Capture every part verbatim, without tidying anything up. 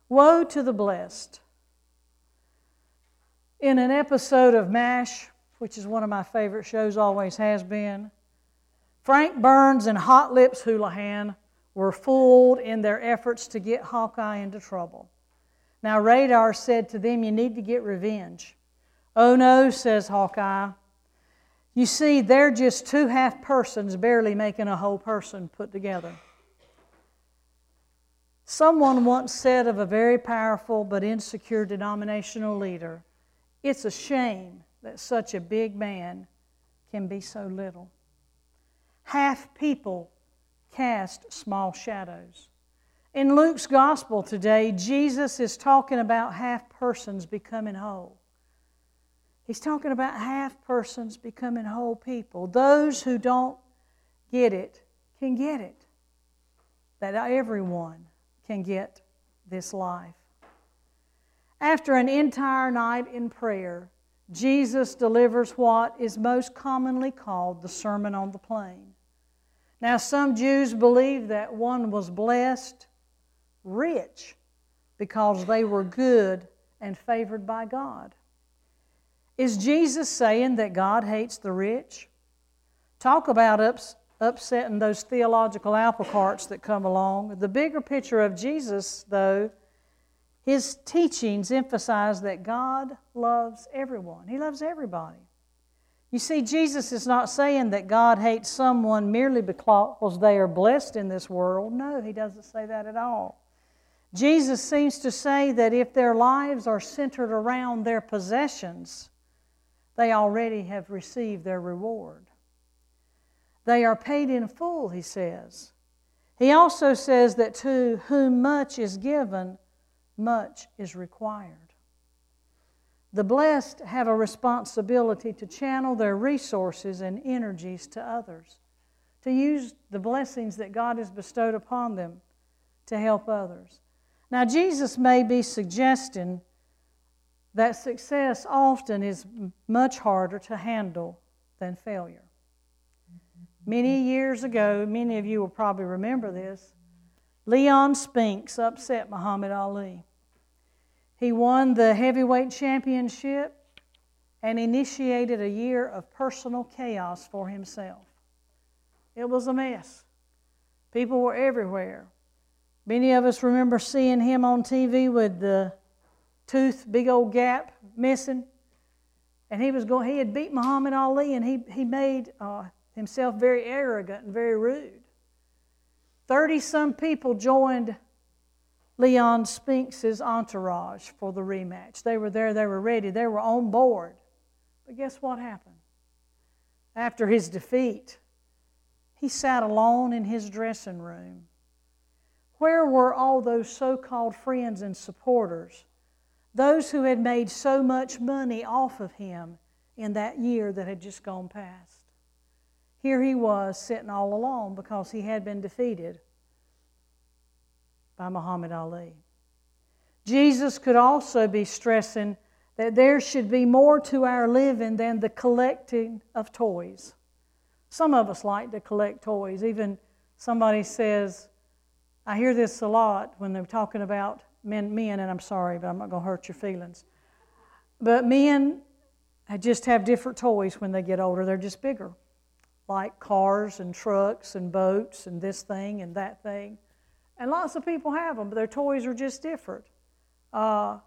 Woe to the blessed. In an episode of MASH, which is one of my favorite shows, always has been, Frank Burns and Hot Lips Houlihan were fooled in their efforts to get Hawkeye into trouble. Now Radar said to them, you need to get revenge. Oh no, says Hawkeye. You see, they're just two half persons barely making a whole person put together. Someone once said of a very powerful but insecure denominational leader, it's a shame that such a big man can be so little. Half people cast small shadows. In Luke's gospel today, Jesus is talking about half persons becoming whole. He's talking about half persons becoming whole people. Those who don't get it can get it. That everyone can get this life. After an entire night in prayer, Jesus delivers what is most commonly called the Sermon on the Plain. Now, some Jews believe that one was blessed rich because they were good and favored by God. Is Jesus saying that God hates the rich? Talk about ups, upsetting those theological apple carts that come along. The bigger picture of Jesus, though, his teachings emphasize that God loves everyone. He loves everybody. You see, Jesus is not saying that God hates someone merely because they are blessed in this world. No, He doesn't say that at all. Jesus seems to say that if their lives are centered around their possessions, they already have received their reward. They are paid in full, He says. He also says that to whom much is given, much is required. The blessed have a responsibility to channel their resources and energies to others, to use the blessings that God has bestowed upon them to help others. Now, Jesus may be suggesting that success often is much harder to handle than failure. Many years ago, many of you will probably remember this, Leon Spinks upset Muhammad Ali. He won the heavyweight championship and initiated a year of personal chaos for himself. It was a mess. People were everywhere. Many of us remember seeing him on T V with the tooth, big old gap missing. And he was going. He had beat Muhammad Ali, and he, he made uh, himself very arrogant and very rude. Thirty-some people joined Leon Spinks' entourage for the rematch. They were there, they were ready, they were on board. But guess what happened? After his defeat, he sat alone in his dressing room. Where were all those so-called friends and supporters, those who had made so much money off of him in that year that had just gone past? Here he was sitting all alone because he had been defeated by Muhammad Ali. Jesus could also be stressing that there should be more to our living than the collecting of toys. Some of us like to collect toys. Even somebody says, I hear this a lot when they're talking about men, men, and I'm sorry, but I'm not going to hurt your feelings. But men just have different toys when they get older. They're just bigger, like cars and trucks and boats and this thing and that thing. And lots of people have them, but their toys are just different. Uh,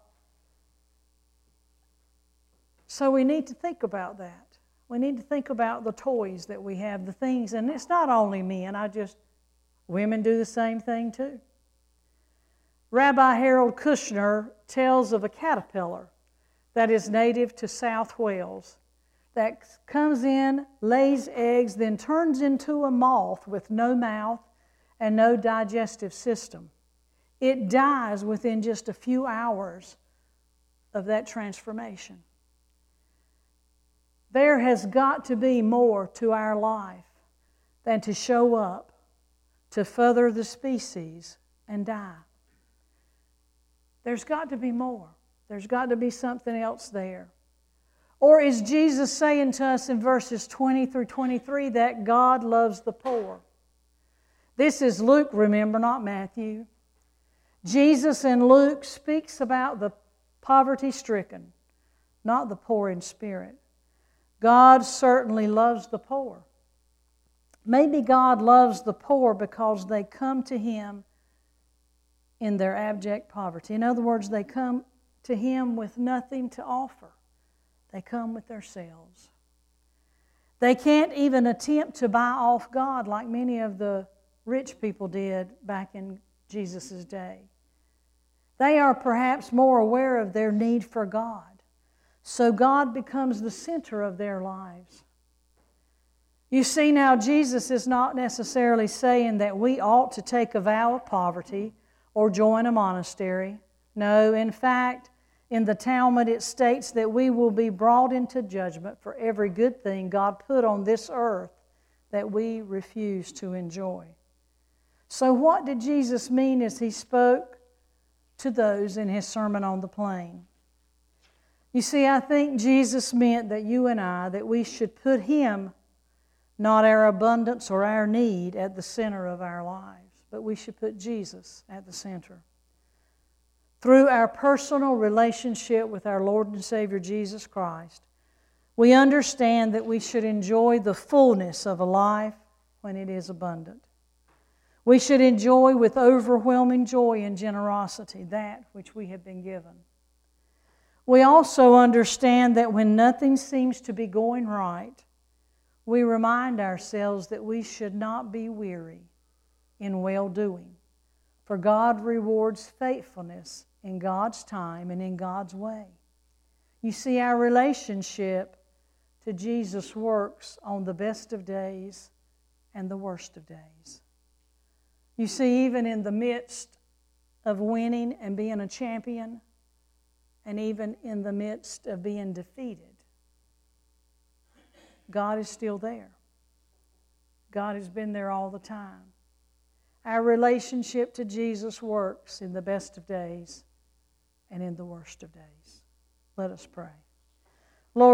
so we need to think about that. We need to think about the toys that we have, the things, and it's not only men. I just, women do the same thing too. Rabbi Harold Kushner tells of a caterpillar that is native to South Wales that comes in, lays eggs, then turns into a moth with no mouth and no digestive system. It dies within just a few hours of that transformation. There has got to be more to our life than to show up, to further the species, and die. There's got to be more. There's got to be something else there. Or is Jesus saying to us in verses twenty through twenty-three that God loves the poor? This is Luke, remember, not Matthew. Jesus in Luke speaks about the poverty-stricken, not the poor in spirit. God certainly loves the poor. Maybe God loves the poor because they come to Him in their abject poverty. In other words, they come to Him with nothing to offer. They come with themselves. They can't even attempt to buy off God like many of the rich people did back in Jesus' day. They are perhaps more aware of their need for God. So God becomes the center of their lives. You see now, Jesus is not necessarily saying that we ought to take a vow of poverty or join a monastery. No, in fact, in the Talmud it states that we will be brought into judgment for every good thing God put on this earth that we refuse to enjoy. So what did Jesus mean as He spoke to those in His Sermon on the Plain? You see, I think Jesus meant that you and I, that we should put Him, not our abundance or our need, at the center of our lives, but we should put Jesus at the center. Through our personal relationship with our Lord and Savior Jesus Christ, we understand that we should enjoy the fullness of a life when it is abundant. We should enjoy with overwhelming joy and generosity that which we have been given. We also understand that when nothing seems to be going right, we remind ourselves that we should not be weary in well-doing, for God rewards faithfulness in God's time and in God's way. You see, our relationship to Jesus works on the best of days and the worst of days. You see, even in the midst of winning and being a champion, and even in the midst of being defeated, God is still there. God has been there all the time. Our relationship to Jesus works in the best of days and in the worst of days. Let us pray.